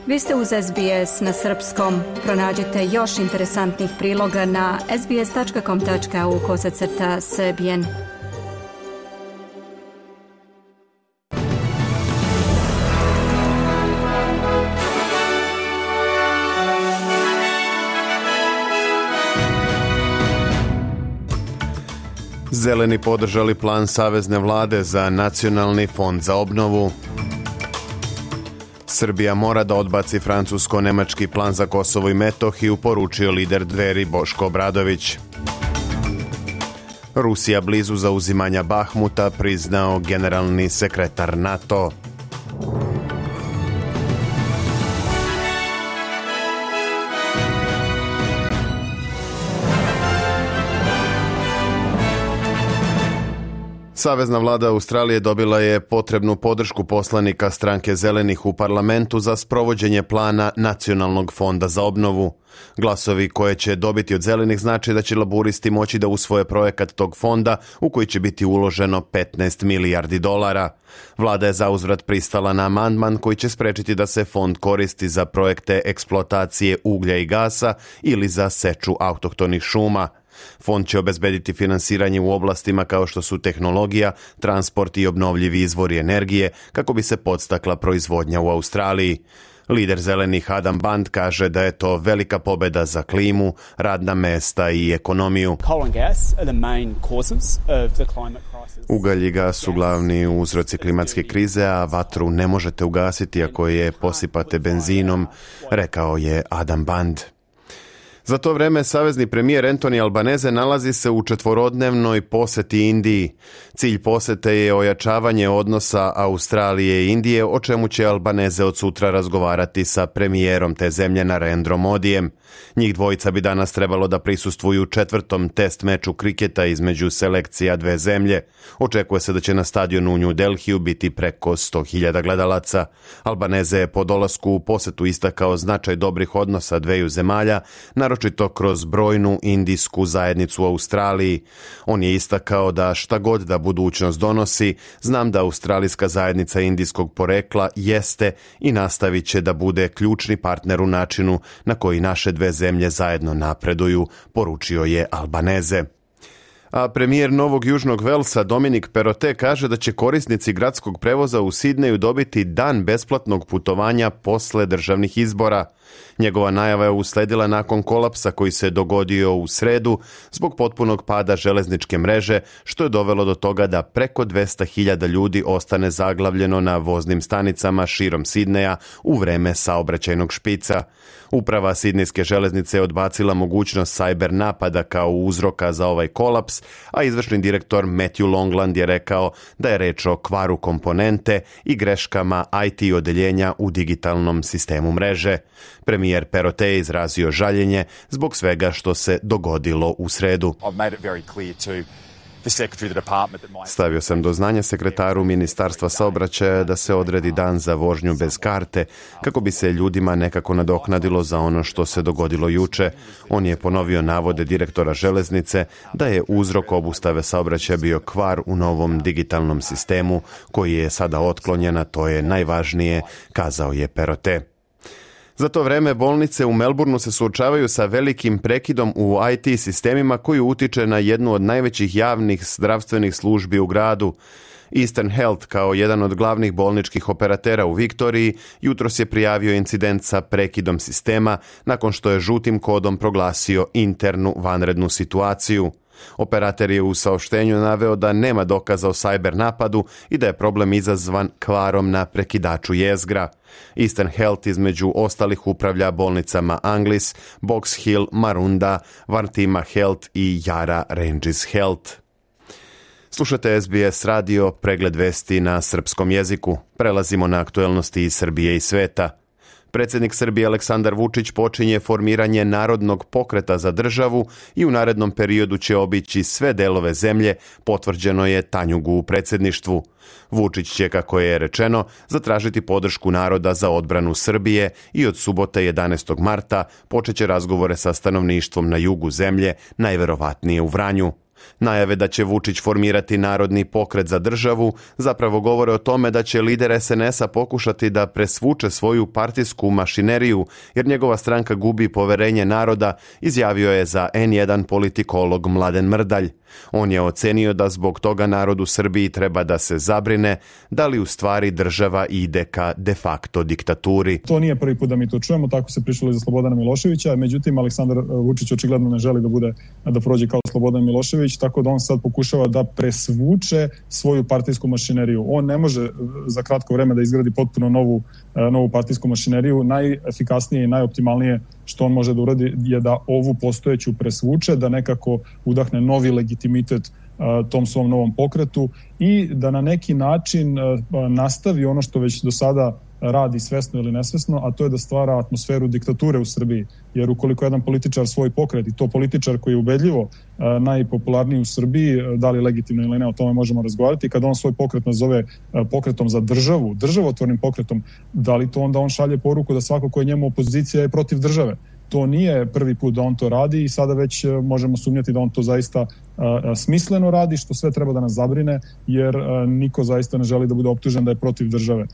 Vi ste uz SBS na srpskom. Pronađite još interesantnih priloga na sbs.com.au/srbijen. Zeleni podržali plan savezne vlade za Nacionalni fond za obnovu. Srbija mora da odbaci francusko-nemački plan za Kosovo i Metohiju, poručio lider Dveri Boško Obradović. Rusija blizu zauzimanja Bahmuta, priznao generalni sekretar NATO. Savezna vlada Australije dobila je potrebnu podršku poslanika stranke Zelenih u parlamentu za sprovođenje plana Nacionalnog fonda za obnovu. Glasovi koje će dobiti od Zelenih znači da će laburisti moći da usvoje projekat tog fonda u koji će biti uloženo 15 milijardi dolara. Vlada je zauzvrat pristala na amandman koji će sprečiti da se fond koristi za projekte eksploatacije uglja i gasa ili za seču autohtonih šuma. Fond će obezbediti finansiranje u oblastima kao što su tehnologija, transport i obnovljivi izvori energije kako bi se podstakla proizvodnja u Australiji. Lider Zelenih Adam Band kaže da je to velika pobeda za klimu, radna mesta i ekonomiju. Ugalj i gas su glavni uzroci klimatske krize, a vatru ne možete ugasiti ako je posipate benzinom, rekao je Adam Band. Za to vreme savezni premijer Anthony Albanese nalazi se u četvorodnevnoj poseti Indiji. Cilj posete je ojačavanje odnosa Australije i Indije, o čemu će Albanese od sutra razgovarati sa premijerom te zemlje Narendrom Modijem. Njih dvojica bi danas trebalo da prisustvuju 4. test meču kriketa između selekcija dve zemlje. Očekuje se da će na stadionu u New Delhiju biti preko 100.000 gledalaca. Albanese je po dolasku u posetu istakao značaj dobrih odnosa dveju zemalja, naročito kroz brojnu indijsku zajednicu u Australiji. On je istakao da šta god da budućnost donosi, znam da australijska zajednica indijskog porekla jeste i nastavit će da bude ključni partner u načinu na koji naše dve zemlje zajedno napreduju, poručio je Albanese. A premijer Novog Južnog Velsa Dominic Perrottet kaže da će korisnici gradskog prevoza u Sidneju dobiti dan besplatnog putovanja posle državnih izbora. Njegova najava je usledila nakon kolapsa koji se dogodio u sredu zbog potpunog pada železničke mreže, što je dovelo do toga da preko 200.000 ljudi ostane zaglavljeno na voznim stanicama širom Sidneja u vreme saobraćajnog špica. Uprava sidnejske železnice je odbacila mogućnost cyber napada kao uzroka za ovaj kolaps, a izvršni direktor Matthew Longland je rekao da je reč o kvaru komponente i greškama IT odeljenja u digitalnom sistemu mreže. Premijer Perrottet je izrazio žaljenje zbog svega što se dogodilo u sredu. Stavio sam do znanja sekretaru Ministarstva saobraćaja da se odredi dan za vožnju bez karte, kako bi se ljudima nekako nadoknadilo za ono što se dogodilo juče. On je ponovio navode direktora železnice da je uzrok obustave saobraćaja bio kvar u novom digitalnom sistemu, koji je sada otklonjen, a to je najvažnije, kazao je Perrottet. Za to vreme bolnice u Melbourneu se suočavaju sa velikim prekidom u IT sistemima koji utiče na jednu od najvećih javnih zdravstvenih službi u gradu. Eastern Health, kao jedan od glavnih bolničkih operatera u Viktoriji, jutros je prijavio incident sa prekidom sistema nakon što je žutim kodom proglasio internu vanrednu situaciju. Operator je u saopštenju naveo da nema dokaza o cyber napadu i da je problem izazvan kvarom na prekidaču jezgra. Eastern Health između ostalih upravlja bolnicama Anglis, Box Hill, Marunda, Vartima Health i Yarra Ranges Health. Slušate SBS radio, pregled vesti na srpskom jeziku. Prelazimo na aktuelnosti iz Srbije i sveta. Predsjednik Srbije Aleksandar Vučić počinje formiranje Narodnog pokreta za državu i u narednom periodu će obići sve delove zemlje, potvrđeno je Tanjugu u predsjedništvu. Vučić će, kako je rečeno, zatražiti podršku naroda za odbranu Srbije i od subote 11. marta počeće razgovore sa stanovništvom na jugu zemlje, najverovatnije u Vranju. Najave da će Vučić formirati Narodni pokret za državu zapravo govore o tome da će lider SNS-a pokušati da presvuče svoju partijsku mašineriju jer njegova stranka gubi poverenje naroda, izjavio je za N1 politikolog Mladen Mrdalj. On je ocenio da zbog toga narod u Srbiji treba da se zabrine da li u stvari država ide ka de facto diktaturi. To nije prvi put da mi to čujemo, tako se pričalo i za Slobodana Miloševića, međutim Aleksandar Vučić očigledno ne želi da prođe kao Slobodan Milošević, tako da on sad pokušava da presvuče svoju partijsku mašineriju. On ne može za kratko vreme da izgradi potpuno novu partijsku mašineriju. Najefikasnije i najoptimalnije što on može da uradi je da ovu postojeću presvuče, da nekako udahne novi legitimitet tom svom novom pokretu i da na neki način nastavi ono što već do sada radi svesno ili nesvesno, a to je da stvara atmosferu diktature u Srbiji. Jer ukoliko jedan političar svoj pokret, i to političar koji je ubedljivo najpopularniji u Srbiji, da li legitimno ili ne, o tome možemo razgovarati, kada on svoj pokret nazove pokretom za državu, državotvornim pokretom, da li to onda on šalje poruku da svako ko je njemu opozicija je protiv države? To nije prvi put da on to radi i sada već možemo sumnjati da on to zaista smisleno radi, što sve treba da nas zabrine, jer niko zaista ne želi da bude optužen da je protiv države.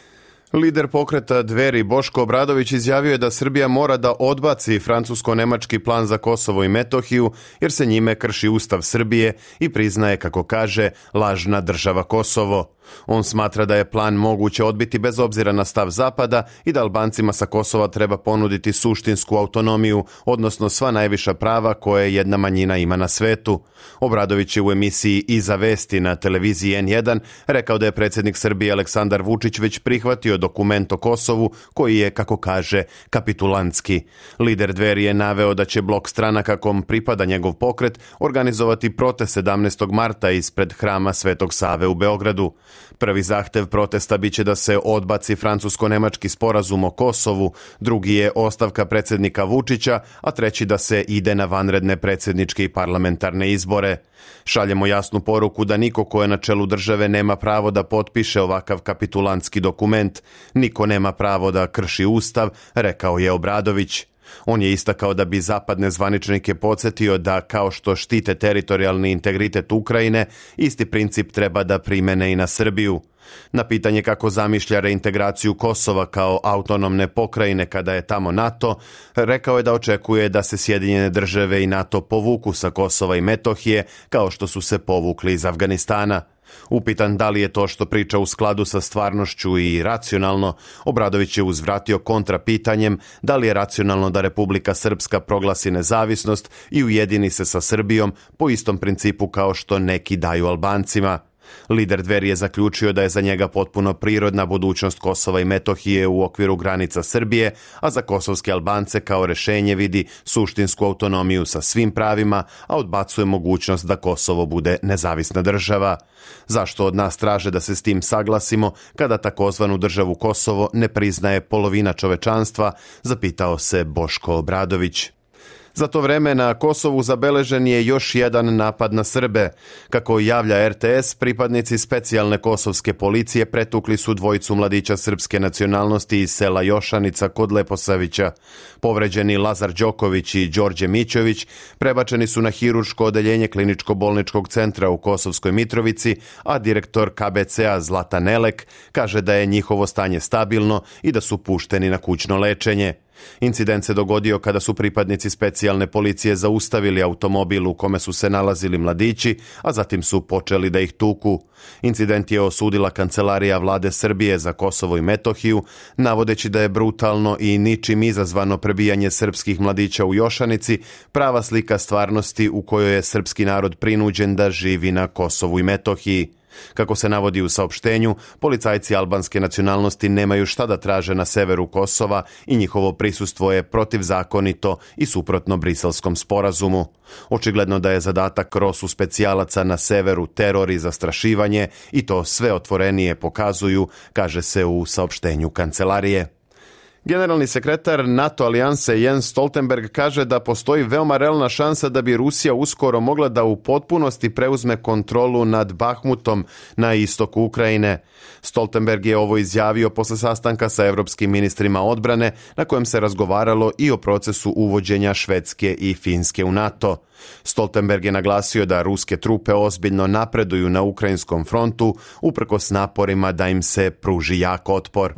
Lider pokreta Dveri Boško Obradović izjavio je da Srbija mora da odbaci francusko-nemački plan za Kosovo i Metohiju jer se njime krši Ustav Srbije i priznaje, kako kaže, lažna država Kosovo. On smatra da je plan moguće odbiti bez obzira na stav Zapada i da Albancima sa Kosova treba ponuditi suštinsku autonomiju, odnosno sva najviša prava koje jedna manjina ima na svetu. Obradović je u emisiji Iza vesti na televiziji N1 rekao da je predsjednik Srbije Aleksandar Vučić već prihvatio dokument o Kosovu koji je, kako kaže, kapitulantski. Lider Dveri je naveo da će blok stranaka kom pripada njegov pokret organizovati protest 17. marta ispred hrama Svetog Save u Beogradu. Prvi zahtev protesta biće da se odbaci francusko-nemački sporazum o Kosovu, drugi je ostavka predsjednika Vučića, a treći da se ide na vanredne predsjedničke i parlamentarne izbore. Šaljemo jasnu poruku da niko ko je na čelu države nema pravo da potpiše ovakav kapitulantski dokument. Niko nema pravo da krši Ustav, rekao je Obradović. On je istakao da bi zapadne zvaničnike podsjetio da, kao što štite teritorijalni integritet Ukrajine, isti princip treba da primene i na Srbiju. Na pitanje kako zamišlja reintegraciju Kosova kao autonomne pokrajine kada je tamo NATO, rekao je da očekuje da se Sjedinjene države i NATO povuku sa Kosova i Metohije kao što su se povukli iz Afganistana. Upitan da li je to što priča u skladu sa stvarnošću i racionalno, Obradović je uzvratio kontra pitanjem da li je racionalno da Republika Srpska proglasi nezavisnost i ujedini se sa Srbijom po istom principu kao što neki daju Albancima. Lider Dveri je zaključio da je za njega potpuno prirodna budućnost Kosova i Metohije u okviru granica Srbije, a za kosovske Albance kao rešenje vidi suštinsku autonomiju sa svim pravima, a odbacuje mogućnost da Kosovo bude nezavisna država. Zašto od nas traže da se s tim saglasimo kada takozvanu državu Kosovo ne priznaje polovina čovečanstva, zapitao se Boško Obradović. Za to vreme na Kosovu zabeležen je još jedan napad na Srbe. Kako javlja RTS, pripadnici specijalne kosovske policije pretukli su dvojicu mladića srpske nacionalnosti iz sela Jošanica kod Leposavića. Povređeni Lazar Đoković i Đorđe Mićović prebačeni su na hirurško odeljenje kliničko-bolničkog centra u Kosovskoj Mitrovici, a direktor KBC-a Zlatan Elek kaže da je njihovo stanje stabilno i da su pušteni na kućno lečenje. Incident se dogodio kada su pripadnici specijalne policije zaustavili automobil u kome su se nalazili mladići, a zatim su počeli da ih tuku. Incident je osudila Kancelarija vlade Srbije za Kosovo i Metohiju, navodeći da je brutalno i ničim izazvano prebijanje srpskih mladića u Jošanici prava slika stvarnosti u kojoj je srpski narod prinuđen da živi na Kosovu i Metohiji. Kako se navodi u saopštenju, policajci albanske nacionalnosti nemaju šta da traže na severu Kosova i njihovo prisustvo je protivzakonito i suprotno Briselskom sporazumu. Očigledno da je zadatak ROSU specijalaca na severu teror i zastrašivanje i to sve otvorenije pokazuju, kaže se u saopštenju kancelarije. Generalni sekretar NATO alijanse Jens Stoltenberg kaže da postoji veoma realna šansa da bi Rusija uskoro mogla da u potpunosti preuzme kontrolu nad Bahmutom na istoku Ukrajine. Stoltenberg je ovo izjavio posle sastanka sa evropskim ministrima odbrane na kojem se razgovaralo i o procesu uvođenja Švedske i Finske u NATO. Stoltenberg je naglasio da ruske trupe ozbiljno napreduju na ukrajinskom frontu uprkos naporima da im se pruži jak otpor.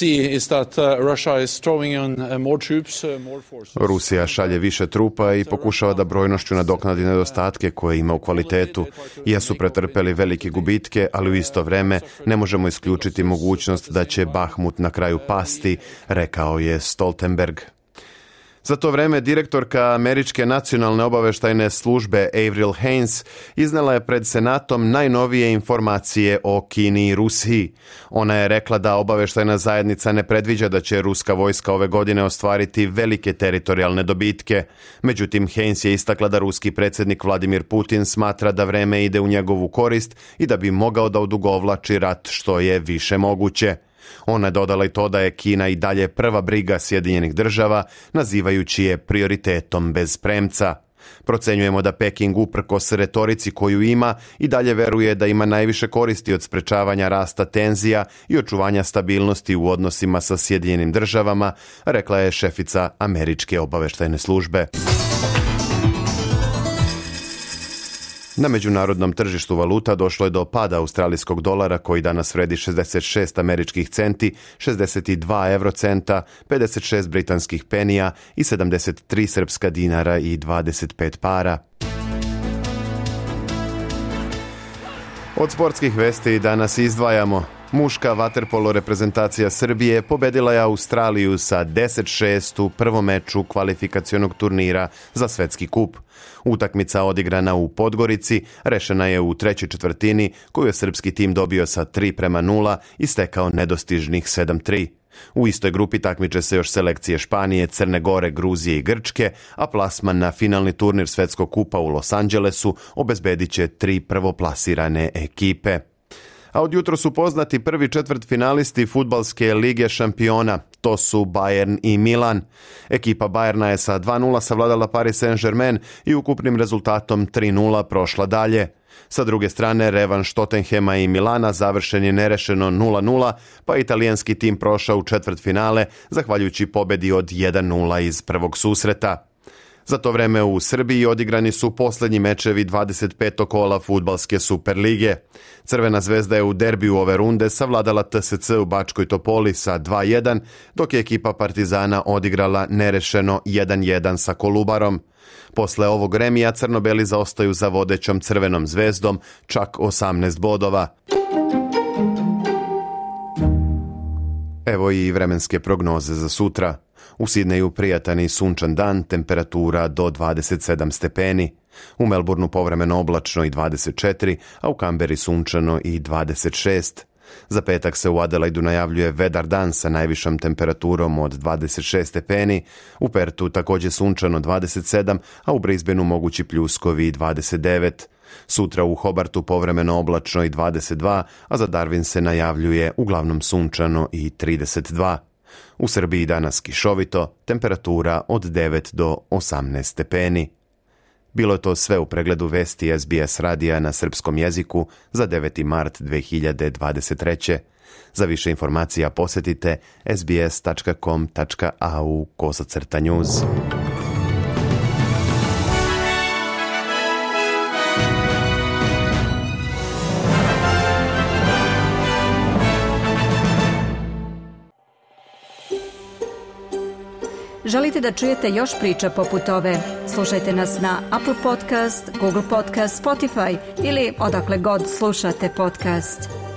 Rusija šalje više trupa i pokušava da brojnošću nadoknadi nedostatke koje ima u kvalitetu. Jesu pretrpeli velike gubitke, ali u isto vreme ne možemo isključiti mogućnost da će Bahmut na kraju pasti, rekao je Stoltenberg. Za to vreme direktorka Američke nacionalne obaveštajne službe Avril Haines iznela je pred Senatom najnovije informacije o Kini i Rusiji. Ona je rekla da obaveštajna zajednica ne predviđa da će ruska vojska ove godine ostvariti velike teritorijalne dobitke. Međutim, Haines je istakla da ruski predsjednik Vladimir Putin smatra da vreme ide u njegovu korist i da bi mogao da odugovlači rat što je više moguće. Ona je dodala i to da je Kina i dalje prva briga Sjedinjenih država, nazivajući je prioritetom bez premca. Procenjujemo da Peking uprkos retorici koju ima i dalje veruje da ima najviše koristi od sprečavanja rasta tenzija i očuvanja stabilnosti u odnosima sa Sjedinjenim državama, rekla je šefica Američke obaveštajne službe. Na međunarodnom tržištu valuta došlo je do pada australijskog dolara koji danas vredi 66 američkih centi, 62 eurocenta, 56 britanskih penija i 73 srpska dinara i 25 para. Od sportskih vesti danas izdvajamo. Muška vaterpolo reprezentacija Srbije pobedila je Australiju sa 10-6 u prvom meču kvalifikacionog turnira za svetski kup. Utakmica odigrana u Podgorici rešena je u trećoj četvrtini koju je srpski tim dobio sa 3:0 i stekao nedostižnih 7-3. U istoj grupi takmiče se još selekcije Španije, Crne Gore, Gruzije i Grčke, a plasman na finalni turnir svetskog kupa u Los Angelesu obezbedit će 3 prvoplasirane ekipe. A od jutro su poznati prvi četvrtfinalisti fudbalske lige šampiona. To su Bayern i Milan. Ekipa Bayerna je sa 2:0 savladala Paris Saint-Germain i ukupnim rezultatom 3:0 prošla dalje. Sa druge strane, revanš Tottenhema i Milana završen je nerešeno 0:0, pa italijanski tim prošao u četvrtfinale, zahvaljujući pobedi od 1:0 iz prvog susreta. Za to vreme u Srbiji odigrani su posljednji mečevi 25. kola fudbalske Superlige. Crvena zvezda je u derbiju ove runde savladala TSC u Bačkoj Topoli sa 2:1, dok je ekipa Partizana odigrala nerešeno 1:1 sa Kolubarom. Posle ovog remija crno-beli zaostaju za vodećom Crvenom zvezdom čak 18 bodova. Evo i vremenske prognoze za sutra. U Sidneju prijatan i sunčan dan, temperatura do 27 stepeni. U Melbourneu povremeno oblačno i 24, a u Kamberi sunčano i 26. Za petak se u Adelaidu najavljuje vedar dan sa najvišom temperaturom od 26 stepeni, u Pertu također sunčano 27, a u Brisbaneu mogući pljuskovi 29. Sutra u Hobartu povremeno oblačno i 22, a za Darwin se najavljuje uglavnom sunčano i 32. U Srbiji danas kišovito, temperatura od 9 do 18 stepeni. Bilo je to sve u pregledu vesti SBS radija na srpskom jeziku za 9. mart 2023. Za više informacija posjetite sbs.com.au/news. Želite da čujete još priča poput ove? Slušajte nas na Apple Podcast, Google Podcast, Spotify ili odakle god slušate podcast.